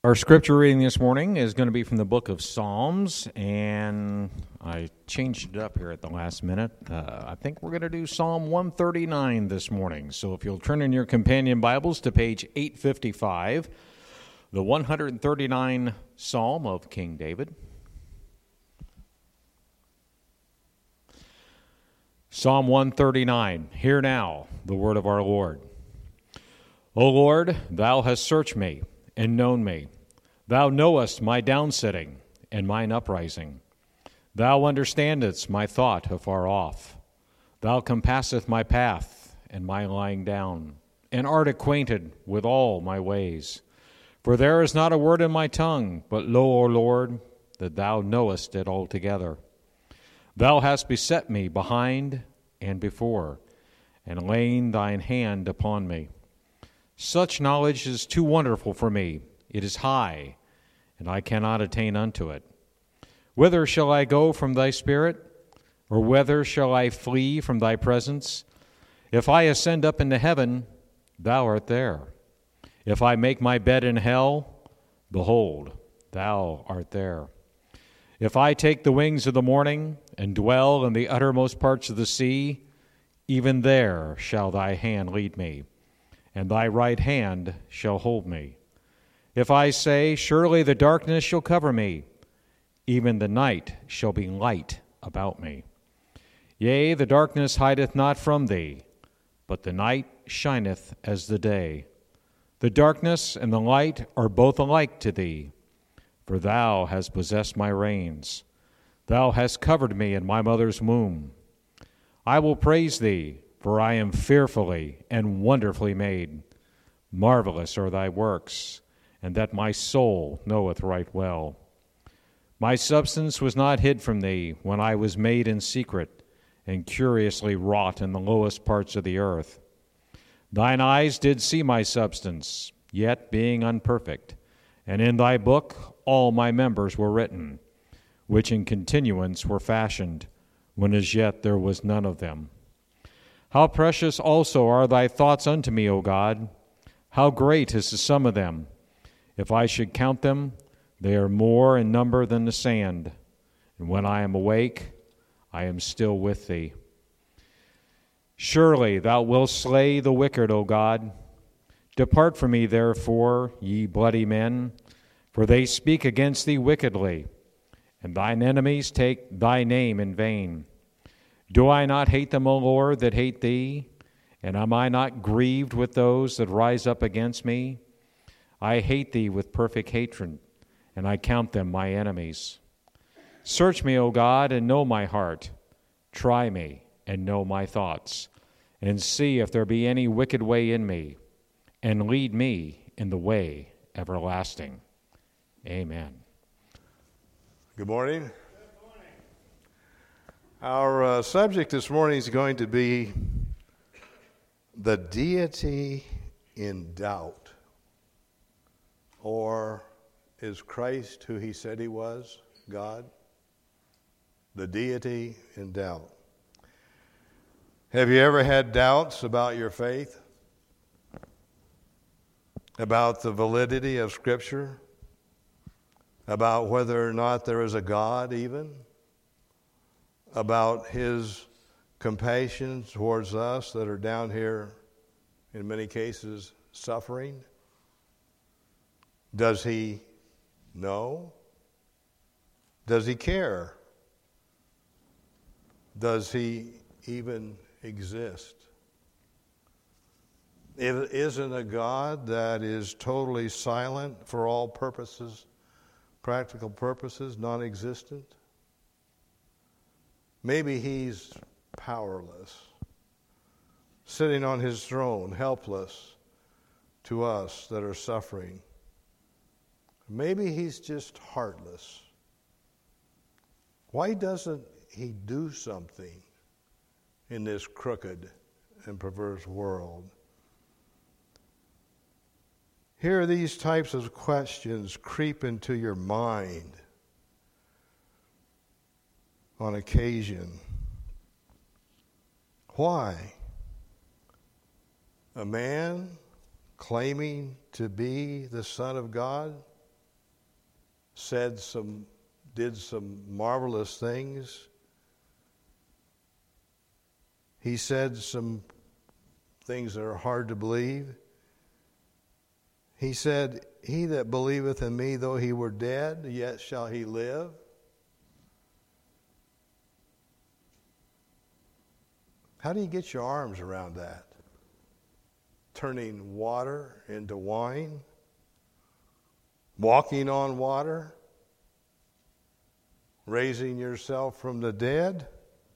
Our scripture reading this morning is going to be from the book of Psalms, and I changed it up here at the last minute. I think we're going to do Psalm 139 this morning. So if you'll turn in your companion Bibles to page 855, the 139 Psalm of King David. Psalm 139, Hear now the word of our Lord. O Lord, thou hast searched me and known me. Thou knowest my downsitting and mine uprising. Thou understandest my thought afar off. Thou compassest my path and my lying down, and art acquainted with all my ways. For there is not a word in my tongue, but lo, O Lord, that thou knowest it altogether. Thou hast beset me behind and before, and laid thine hand upon me. Such knowledge is too wonderful for me. It is high, and I cannot attain unto it. Whither shall I go from thy spirit? Or whither shall I flee from thy presence? If I ascend up into heaven, thou art there. If I make my bed in hell, behold, thou art there. If I take the wings of the morning and dwell in the uttermost parts of the sea, even there shall thy hand lead me, and thy right hand shall hold me. If I say, Surely the darkness shall cover me, even the night shall be light about me. Yea, the darkness hideth not from thee, but the night shineth as the day. The darkness and the light are both alike to thee, for thou hast possessed my reins. Thou hast covered me in my mother's womb. I will praise thee, for I am fearfully and wonderfully made. Marvelous are thy works, and that my soul knoweth right well. My substance was not hid from thee when I was made in secret and curiously wrought in the lowest parts of the earth. Thine eyes did see my substance, yet being unperfect, and in thy book all my members were written, which in continuance were fashioned, when as yet there was none of them. How precious also are thy thoughts unto me, O God! How great is the sum of them! If I should count them, they are more in number than the sand. And when I am awake, I am still with thee. Surely thou wilt slay the wicked, O God. Depart from me, therefore, ye bloody men, for they speak against thee wickedly, and thine enemies take thy name in vain. Do I not hate them, O Lord, that hate thee? And am I not grieved with those that rise up against me? I hate thee with perfect hatred, and I count them my enemies. Search me, O God, and know my heart. Try me and know my thoughts, and see if there be any wicked way in me, and lead me in the way everlasting. Amen. Good morning. Good morning. Our subject this morning is going to be the deity in doubt. Or is Christ who he said he was, God? The deity in doubt. Have you ever had doubts about your faith? About the validity of Scripture? About whether or not there is a God even? About his compassion towards us that are down here, in many cases, suffering? Does he know? Does he care? Does he even exist? It isn't a God that is totally silent for all purposes, practical purposes, non-existent. Maybe he's powerless, sitting on his throne, helpless to us that are suffering. Maybe he's just heartless. Why doesn't he do something in this crooked and perverse world? Here, these types of questions creep into your mind on occasion. Why? A man claiming to be the Son of God did some marvelous things. He said some things that are hard to believe. He said, "He that believeth in me, though he were dead, yet shall he live." How do you get your arms around that? Turning water into wine? Walking on water? Raising yourself from the dead?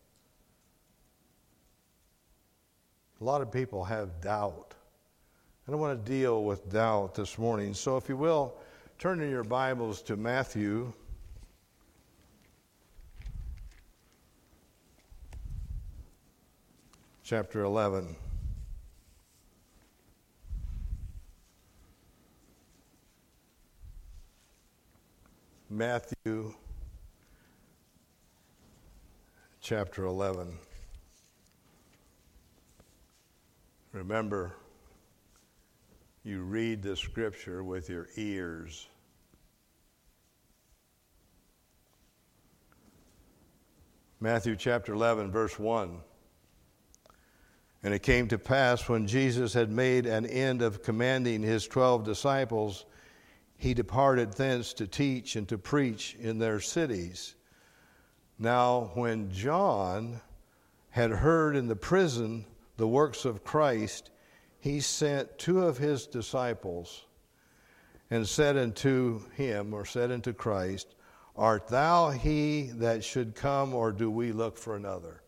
A lot of people have doubt. And I want to deal with doubt this morning. So if you will, turn in your Bibles to Matthew chapter 11. Matthew chapter 11. Remember, you read the scripture with your ears. Matthew chapter 11, verse 1. And it came to pass, when Jesus had made an end of commanding his 12 disciples, he departed thence to teach and to preach in their cities. Now, when John had heard in the prison the works of Christ, he sent 2 of his disciples and said unto Christ, "Art thou he that should come, or do we look for another?"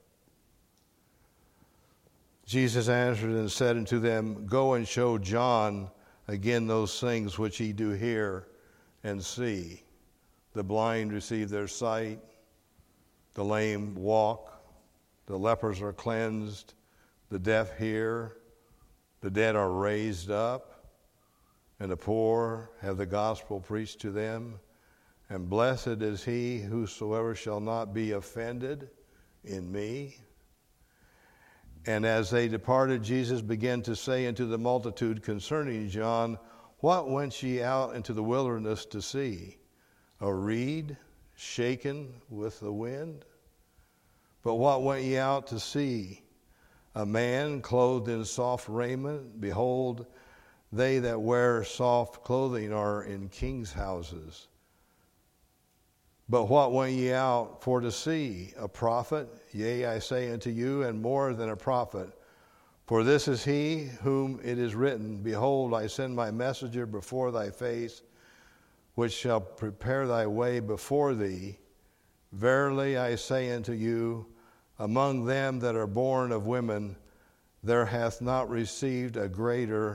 Jesus answered and said unto them, "Go and show John again those things which ye do hear and see. The blind receive their sight, the lame walk, the lepers are cleansed, the deaf hear, the dead are raised up, and the poor have the gospel preached to them. And blessed is he whosoever shall not be offended in me." And as they departed, Jesus began to say unto the multitude concerning John, "What went ye out into the wilderness to see? A reed shaken with the wind? But what went ye out to see? A man clothed in soft raiment? Behold, they that wear soft clothing are in kings' houses. But what went ye out for to see? A prophet? Yea, I say unto you, and more than a prophet. For this is he whom it is written, Behold, I send my messenger before thy face, which shall prepare thy way before thee. Verily I say unto you, among them that are born of women, there hath risen a greater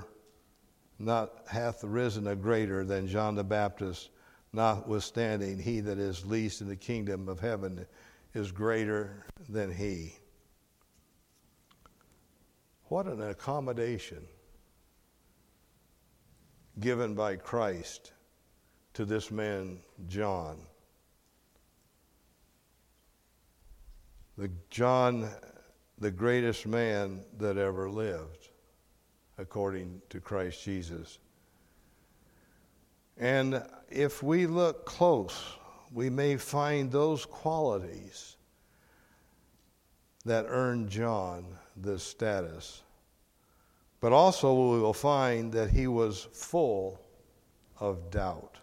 than John the Baptist. Notwithstanding, he that is least in the kingdom of heaven is greater than he. What an accommodation given by Christ to this man, John. John, the greatest man that ever lived, according to Christ Jesus. And if we look close, we may find those qualities that earned John this status. But also we will find that he was full of doubt.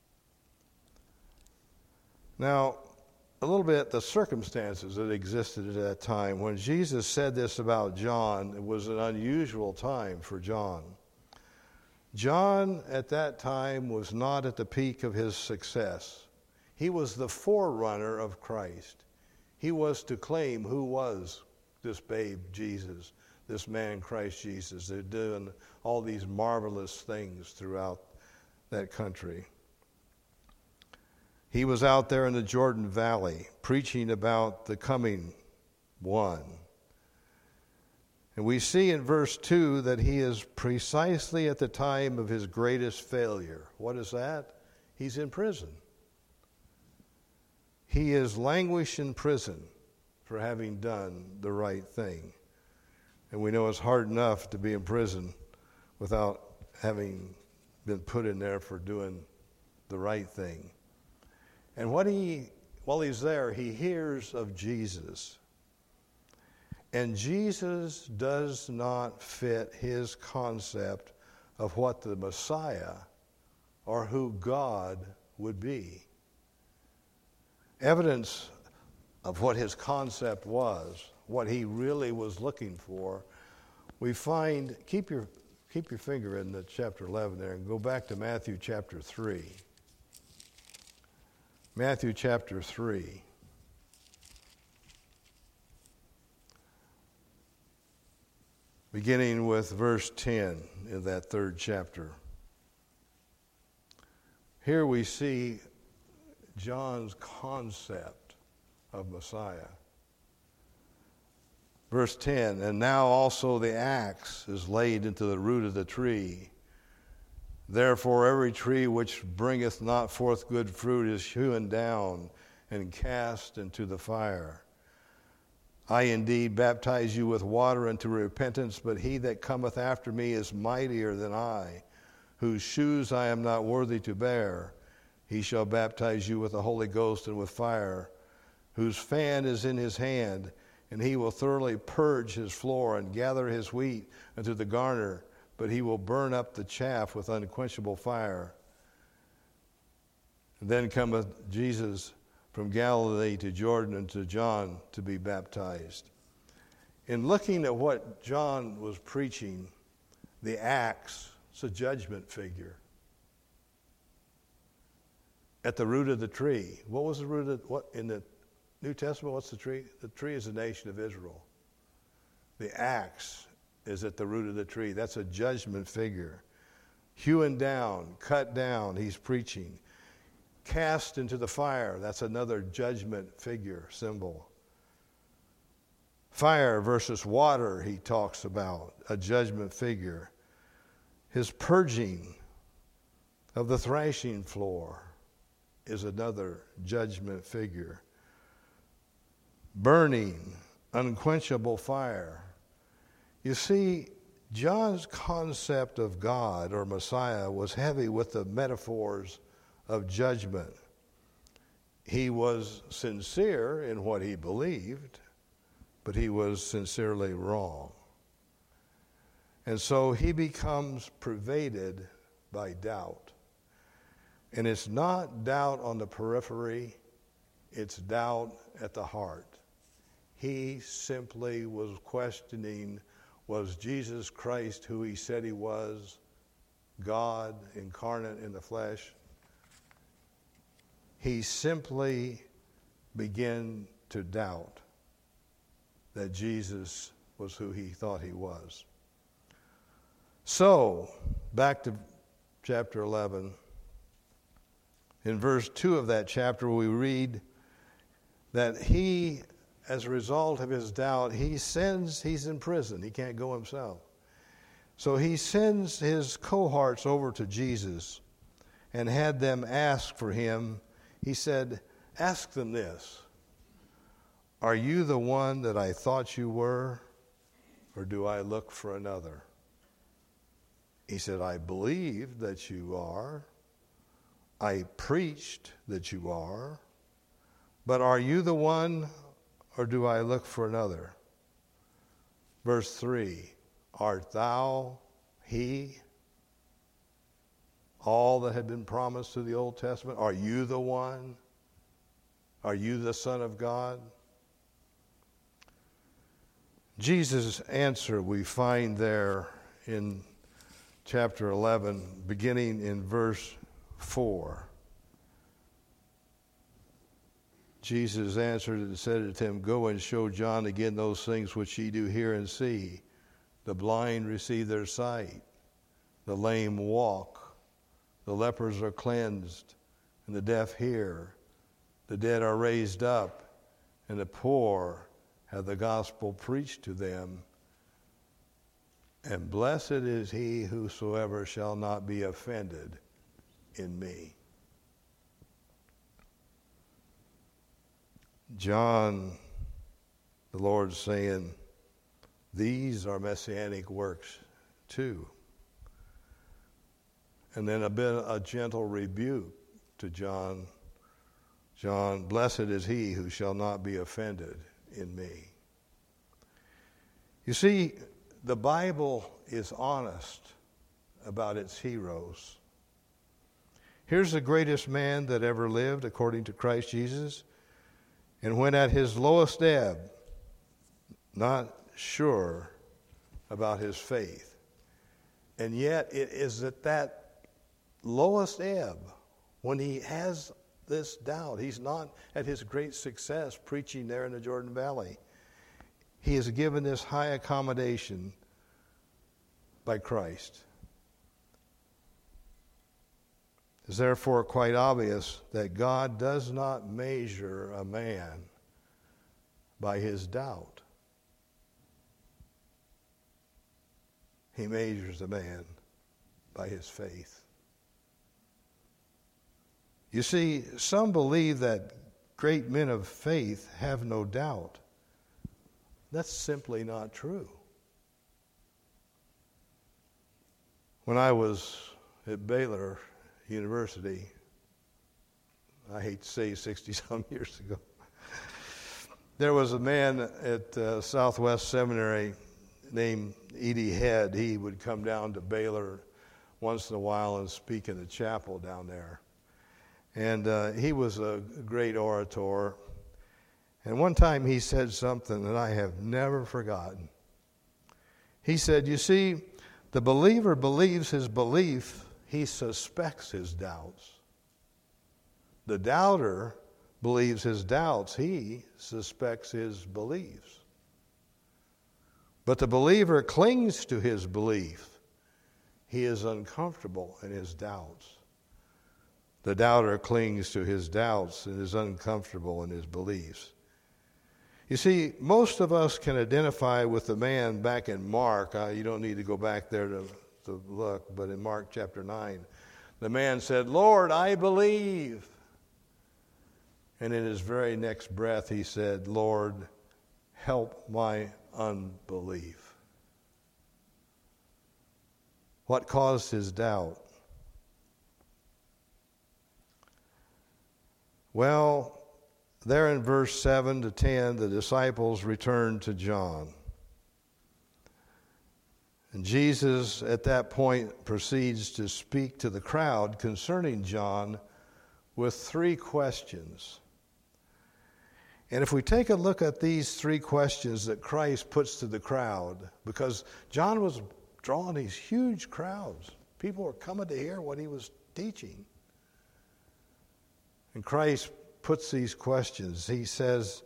Now, a little bit the circumstances that existed at that time. When Jesus said this about John, it was an unusual time for John. John at that time was not at the peak of his success. He was the forerunner of Christ. He was to claim who was this babe Jesus, this man Christ Jesus. They're doing all these marvelous things throughout that country. He was out there in the Jordan Valley preaching about the coming one. And we see in verse 2 that he is precisely at the time of his greatest failure. What is that? He's in prison. He is languished in prison for having done the right thing. And we know it's hard enough to be in prison without having been put in there for doing the right thing. And while he's there, he hears of Jesus. And Jesus does not fit his concept of what the Messiah or who God would be. Evidence of what his concept was, what he really was looking for, we find, keep your finger in the chapter 11 there and go back to Matthew chapter 3. Matthew chapter 3. Beginning with verse 10 in that third chapter. Here we see John's concept of Messiah. Verse 10, and now also the axe is laid into the root of the tree. Therefore every tree which bringeth not forth good fruit is hewn down and cast into the fire. I indeed baptize you with water unto repentance, but he that cometh after me is mightier than I, whose shoes I am not worthy to bear. He shall baptize you with the Holy Ghost and with fire, whose fan is in his hand, and he will thoroughly purge his floor and gather his wheat into the garner, but he will burn up the chaff with unquenchable fire. And then cometh Jesus from Galilee to Jordan and to John to be baptized. In looking at what John was preaching, the axe is a judgment figure. At the root of the tree. What was the root of what in the New Testament? What's the tree? The tree is the nation of Israel. The axe is at the root of the tree. That's a judgment figure. Hewn down, cut down, he's preaching. Cast into the fire, that's another judgment figure, symbol. Fire versus water, he talks about, a judgment figure. His purging of the threshing floor is another judgment figure. Burning, unquenchable fire. You see, John's concept of God or Messiah was heavy with the metaphors of judgment. He was sincere in what he believed, but he was sincerely wrong. And so he becomes pervaded by doubt. And it's not doubt on the periphery, it's doubt at the heart. He simply was questioning, was Jesus Christ who he said he was, God incarnate in the flesh? He simply began to doubt that Jesus was who he thought he was. So, back to chapter 11. In verse 2 of that chapter, we read that he, as a result of his doubt, he's in prison. He can't go himself. So he sends his cohorts over to Jesus and had them ask for him. He said, ask them this, are you the one that I thought you were, or do I look for another? He said, I believe that you are. I preached that you are. But are you the one, or do I look for another? Verse 3, art thou he? All that had been promised to the Old Testament? Are you the one? Are you the Son of God? Jesus' answer we find there in chapter 11, beginning in verse 4. Jesus answered and said unto him, go and show John again those things which ye do hear and see. The blind receive their sight, the lame walk, the lepers are cleansed, and the deaf hear. The dead are raised up, and the poor have the gospel preached to them. And blessed is he whosoever shall not be offended in me. John, the Lord's saying, these are messianic works too. And then a gentle rebuke to John. John, blessed is he who shall not be offended in me. You see, the Bible is honest about its heroes. Here's the greatest man that ever lived, according to Christ Jesus. And when at his lowest ebb, not sure about his faith. And yet it is at that lowest ebb, when he has this doubt, he's not at his great success preaching there in the Jordan Valley. He is given this high accommodation by Christ. It's therefore quite obvious that God does not measure a man by his doubt. He measures a man by his faith. You see, some believe that great men of faith have no doubt. That's simply not true. When I was at Baylor University, I hate to say 60-some years ago, there was a man at Southwest Seminary named E.D. Head. He would come down to Baylor once in a while and speak in the chapel down there. And he was a great orator. And one time he said something that I have never forgotten. He said, you see, the believer believes his belief, he suspects his doubts. The doubter believes his doubts, he suspects his beliefs. But the believer clings to his belief. He is uncomfortable in his doubts. The doubter clings to his doubts and is uncomfortable in his beliefs. You see, most of us can identify with the man back in Mark. You don't need to go back there to look, but in Mark chapter 9, the man said, Lord, I believe. And in his very next breath, he said, Lord, help my unbelief. What caused his doubt? Well, there in verse 7 to 10, the disciples returned to John. And Jesus, at that point, proceeds to speak to the crowd concerning John with 3 questions. And if we take a look at these 3 questions that Christ puts to the crowd, because John was drawing these huge crowds. People were coming to hear what he was teaching. And Christ puts these questions. He says,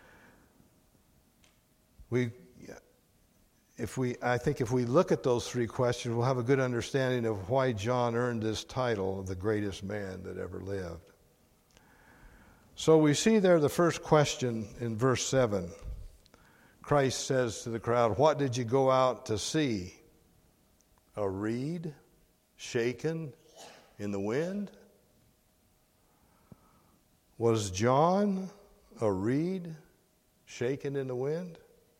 I think if we look at those 3 questions, we'll have a good understanding of why John earned this title of the greatest man that ever lived. So we see there the first question in verse 7. Christ says to the crowd, what did you go out to see? A reed shaken in the wind? Was John a reed shaken in the wind?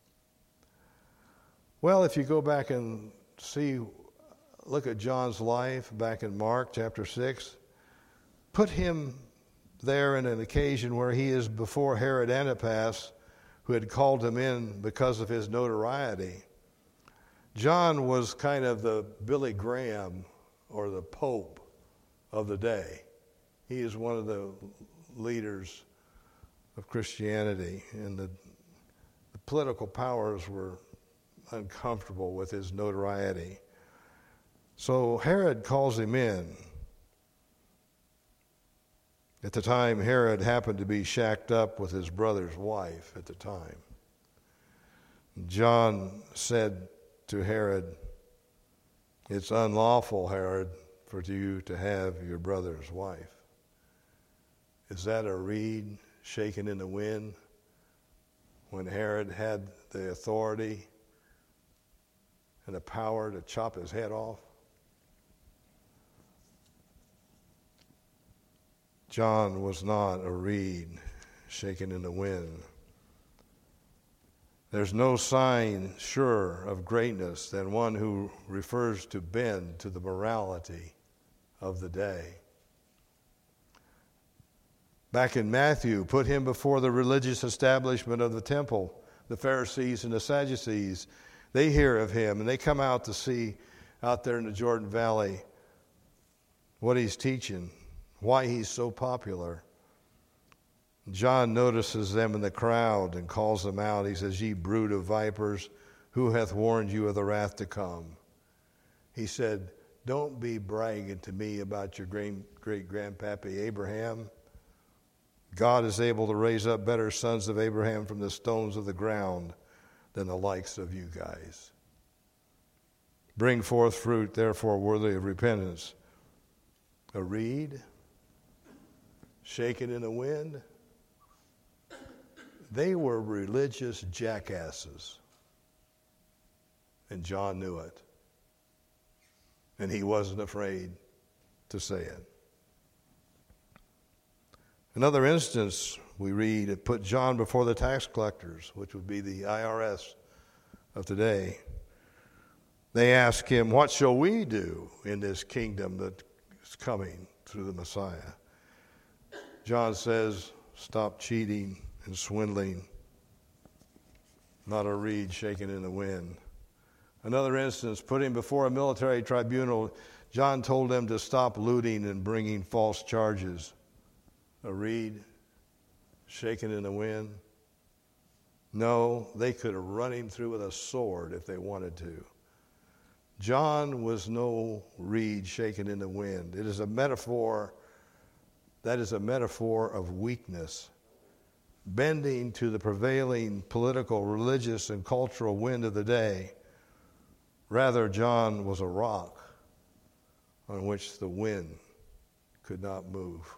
Well, if you go back and look at John's life back in Mark chapter 6, put him there in an occasion where he is before Herod Antipas, who had called him in because of his notoriety. John was kind of the Billy Graham or the Pope of the day. He is one of the leaders of Christianity, and the political powers were uncomfortable with his notoriety. So Herod calls him in. At the time, Herod happened to be shacked up with his brother's wife at the time. John said to Herod, it's unlawful, Herod, for you to have your brother's wife. Is that a reed shaken in the wind when Herod had the authority and the power to chop his head off? John was not a reed shaken in the wind. There's no sign surer of greatness than one who refers to bend to the morality of the day. Back in Matthew, put him before the religious establishment of the temple, the Pharisees and the Sadducees. They hear of him, and they come out to see out there in the Jordan Valley what he's teaching, why he's so popular. John notices them in the crowd and calls them out. He says, "Ye brood of vipers, who hath warned you of the wrath to come?" He said, "Don't be bragging to me about your great-grandpappy Abraham. God is able to raise up better sons of Abraham from the stones of the ground than the likes of you guys. Bring forth fruit, therefore, worthy of repentance. A reed shaken in the wind." They were religious jackasses, and John knew it, and he wasn't afraid to say it. Another instance we read, it put John before the tax collectors, which would be the IRS of today. They ask him, "What shall we do in this kingdom that is coming through the Messiah?" John says, "Stop cheating and swindling, not a reed shaken in the wind." Another instance, put him before a military tribunal. John told them to stop looting and bringing false charges. A reed shaken in the wind? No, they could have run him through with a sword if they wanted to. John was no reed shaken in the wind. It is a metaphor, that is a metaphor of weakness, bending to the prevailing political, religious, and cultural wind of the day. Rather, John was a rock on which the wind could not move.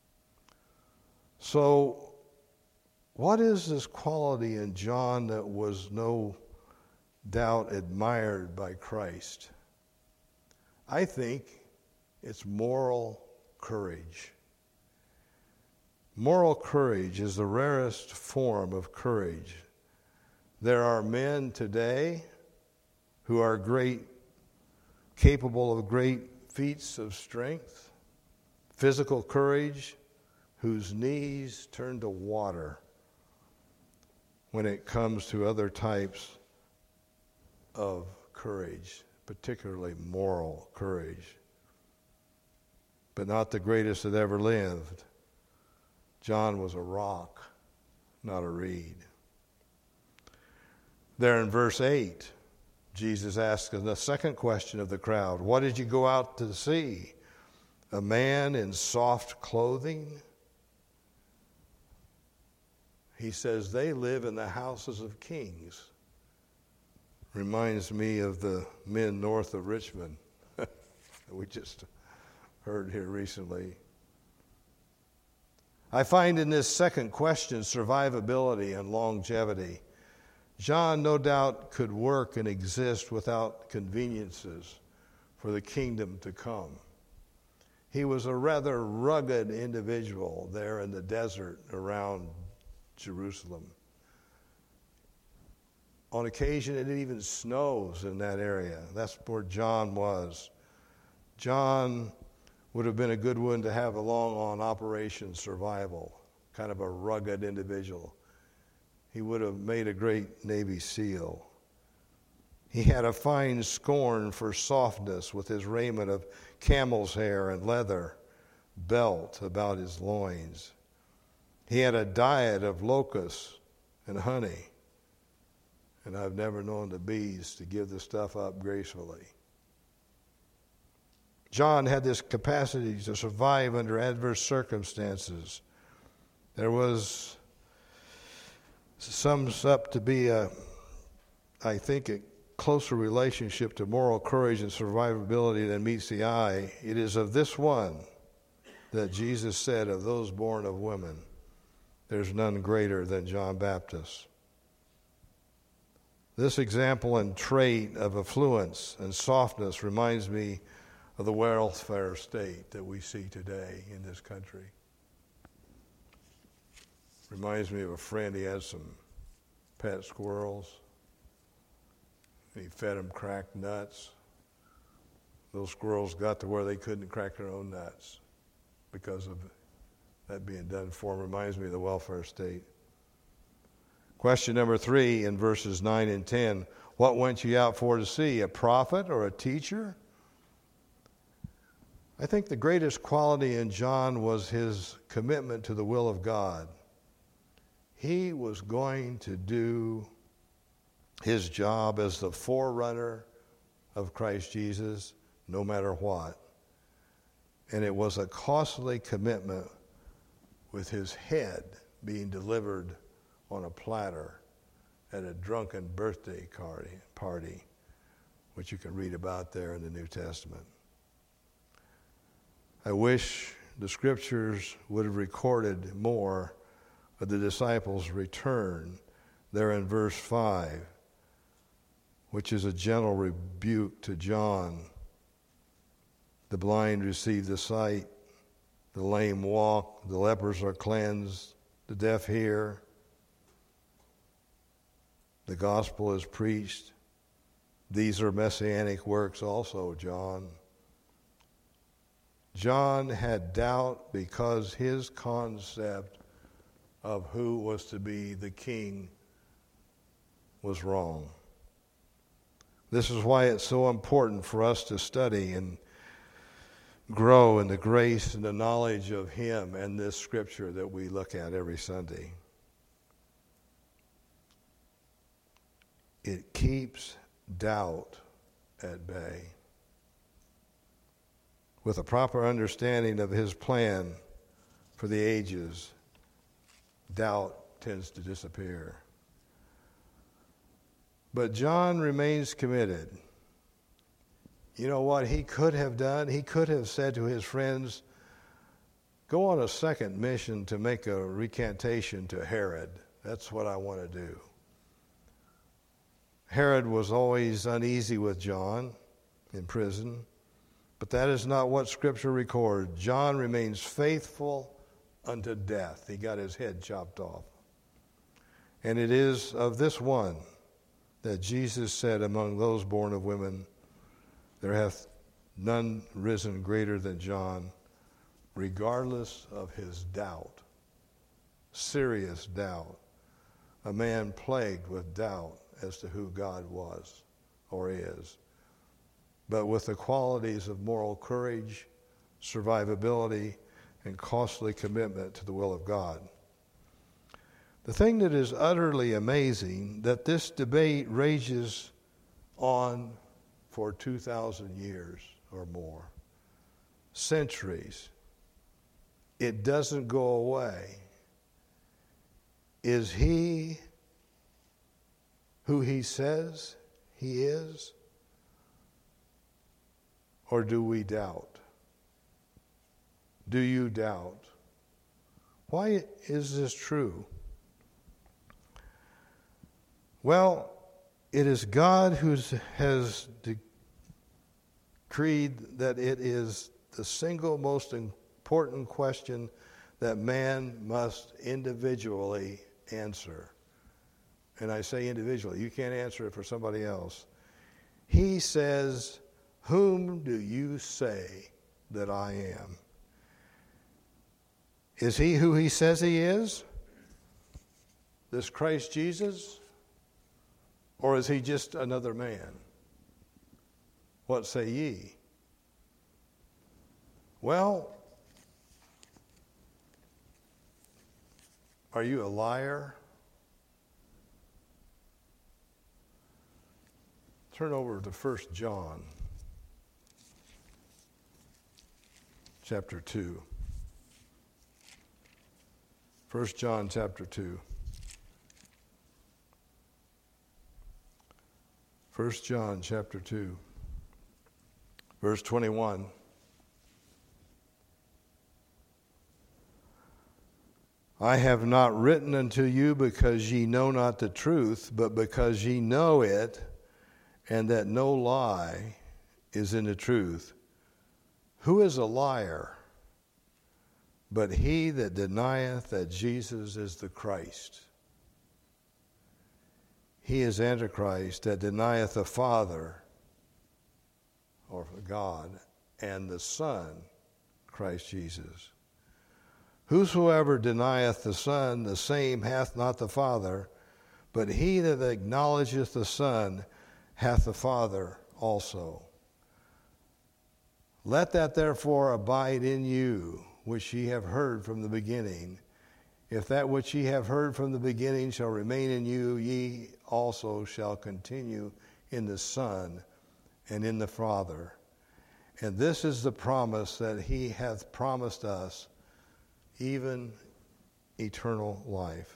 So, what is this quality in John that was no doubt admired by Christ? I think it's moral courage. Moral courage is the rarest form of courage. There are men today who are capable of great feats of strength, physical courage, whose knees turn to water when it comes to other types of courage, particularly moral courage, but not the greatest that ever lived. John was a rock, not a reed. There in verse 8, Jesus asks the second question of the crowd, "What did you go out to see? A man in soft clothing?" He says they live in the houses of kings. Reminds me of the men north of Richmond that we just heard here recently. I find in this second question survivability and longevity. John no doubt could work and exist without conveniences for the kingdom to come. He was a rather rugged individual there in the desert around Jerusalem. On occasion, it even snows in that area. That's where John was. John would have been a good one to have along on Operation Survival, kind of a rugged individual. He would have made a great Navy SEAL. He had a fine scorn for softness with his raiment of camel's hair and leather belt about his loins. He had a diet of locusts and honey, and I've never known the bees to give the stuff up gracefully. John had this capacity to survive under adverse circumstances. There was, sums up to be I think, a closer relationship to moral courage and survivability than meets the eye. It is of this one that Jesus said, of those born of women, there's none greater than John Baptist. This example and trait of affluence and softness reminds me of the welfare state that we see today in this country. Reminds me of a friend, he had some pet squirrels. He fed them cracked nuts. Those squirrels got to where they couldn't crack their own nuts because of that being done for them. Reminds me of the welfare state. Question number 3 in verses 9 and 10. What went you out for to see? A prophet or a teacher? I think the greatest quality in John was his commitment to the will of God. He was going to do his job as the forerunner of Christ Jesus, no matter what. And it was a costly commitment, with his head being delivered on a platter at a drunken birthday party, which you can read about there in the New Testament. I wish the scriptures would have recorded more of the disciples' return there in verse 5, which is a gentle rebuke to John. The blind receive the sight, the lame walk, the lepers are cleansed, the deaf hear. The gospel is preached. These are messianic works also, John. John had doubt because his concept of who was to be the king was wrong. This is why it's so important for us to study and grow in the grace and the knowledge of him and this scripture that we look at every Sunday. It keeps doubt at bay. With a proper understanding of his plan for the ages, doubt tends to disappear. But John remains committed. You know what he could have done? He could have said to his friends, go on a second mission to make a recantation to Herod. That's what I want to do. Herod was always uneasy with John in prison, but that is not what Scripture records. John remains faithful unto death. He got his head chopped off. And it is of this one that Jesus said, among those born of women, there hath none risen greater than John, regardless of his doubt, serious doubt, a man plagued with doubt as to who God was or is, but with the qualities of moral courage, survivability, and costly commitment to the will of God. The thing that is utterly amazing, that this debate rages on for 2,000 years or more, centuries. It doesn't go away. Is he who he says he is? Or do we doubt? Do you doubt? Why is this true? Well, it is God who has decreed that it is the single most important question that man must individually answer. And I say individually. You can't answer it for somebody else. He says, whom do you say that I am? Is he who he says he is? This Christ Jesus? Or is he just another man? What say ye? Well, are you a liar? Turn over to 1 John chapter 2. 1 John chapter 2. 1 John chapter 2, verse 21. I have not written unto you because ye know not the truth, but because ye know it, and that no lie is in the truth. Who is a liar but he that denieth that Jesus is the Christ? He is Antichrist that denieth the Father, or God, and the Son, Christ Jesus. Whosoever denieth the Son, the same hath not the Father, but he that acknowledgeth the Son hath the Father also. Let that therefore abide in you, which ye have heard from the beginning. If that which ye have heard from the beginning shall remain in you, ye also shall continue in the Son and in the Father. And this is the promise that he hath promised us, even eternal life.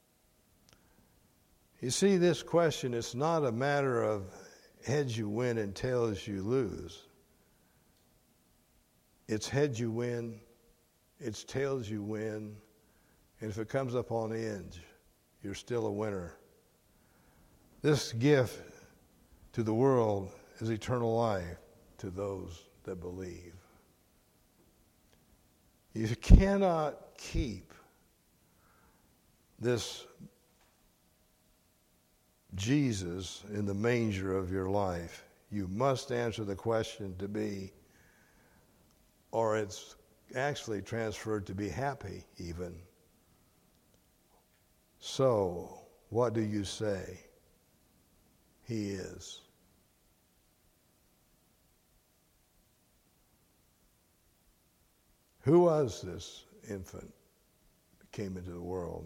You see, this question, it's not a matter of heads you win and tails you lose. It's heads you win, it's tails you win, and if it comes up on ends, you're still a winner. This gift to the world is eternal life to those that believe. You cannot keep this Jesus in the manger of your life. You must answer the question to be, or it's actually transferred to be happy even. So, what do you say he is? Who was this infant that came into the world?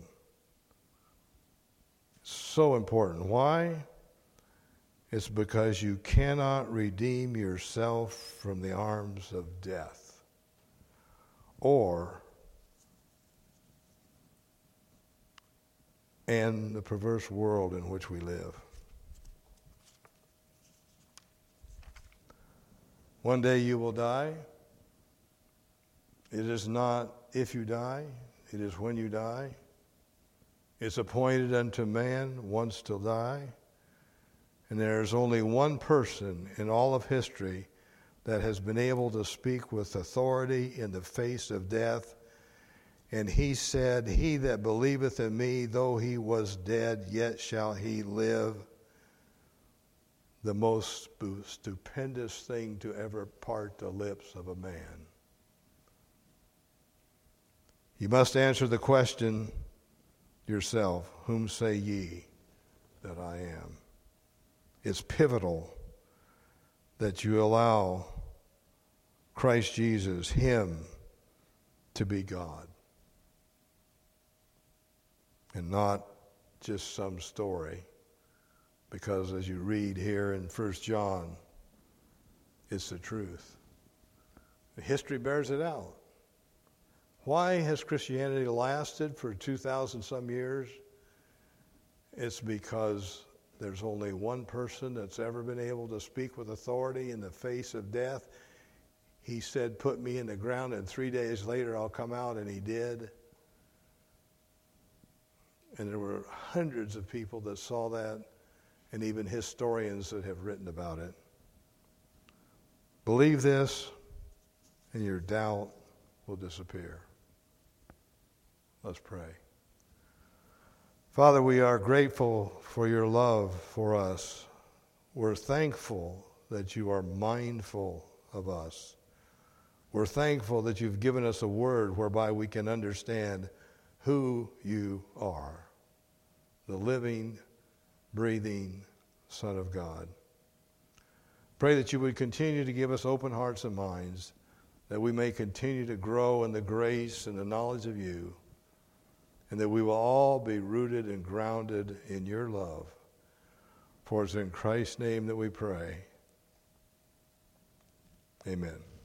So important. Why? It's because you cannot redeem yourself from the arms of death and the perverse world in which we live. One day you will die. It is not if you die, it is when you die. It's appointed unto man once to die. And there is only one person in all of history that has been able to speak with authority in the face of death. And he said, "He that believeth in me, though he was dead, yet shall he live." The most stupendous thing to ever part the lips of a man. You must answer the question yourself, whom say ye that I am? It's pivotal that you allow Christ Jesus, him, to be God. And not just some story. Because as you read here in 1 John, it's the truth. History bears it out. Why has Christianity lasted for 2,000 some years? It's because there's only one person that's ever been able to speak with authority in the face of death. He said, "Put me in the ground, and 3 days later I'll come out," and he did. And there were hundreds of people that saw that, and even historians that have written about it. Believe this, and your doubt will disappear. Let's pray. Father, we are grateful for your love for us. We're thankful that you are mindful of us. We're thankful that you've given us a word whereby we can understand who you are, the living, breathing Son of God. Pray that you would continue to give us open hearts and minds, that we may continue to grow in the grace and the knowledge of you, and that we will all be rooted and grounded in your love. For it's in Christ's name that we pray. Amen.